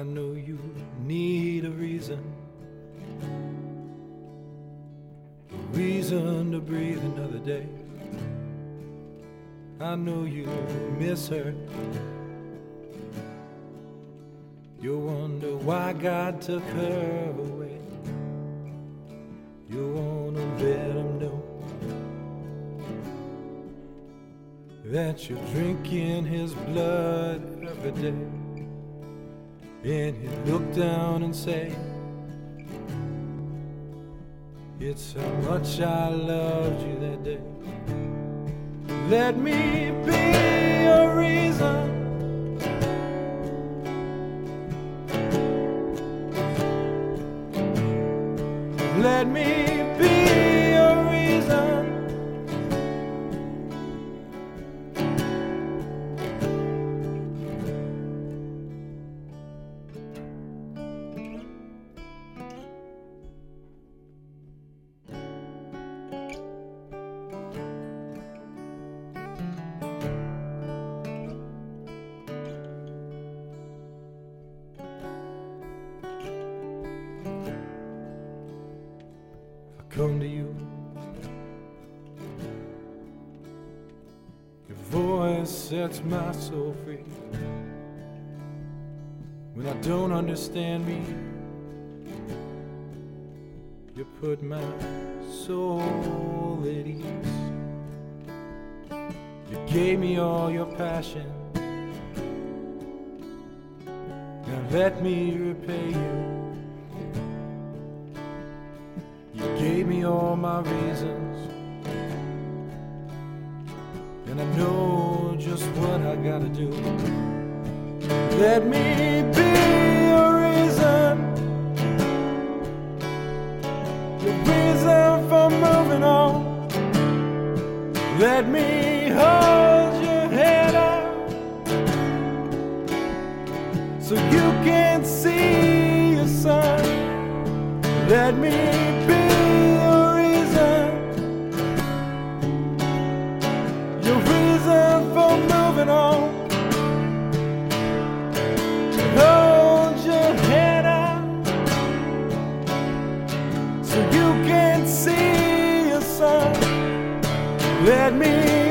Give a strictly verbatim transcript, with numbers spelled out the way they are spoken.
know you need a reason, a reason to breathe another day. I know you miss her. You wonder why God took her away. You wanna let him know that you're drinking his blood every day. And he'd look down and say, it's how much I loved you that day. Let me be a reason, let me be a reason. Come to you, your voice sets my soul free. When I don't understand me, you put my soul at ease. You gave me all your passion, now let me repay you. Gave me all my reasons, and I know just what I gotta do. Let me be a reason, the reason for moving on. Let me hold your head up so you can see your son. Let me be on. Hold your head up so you can see your son. Let me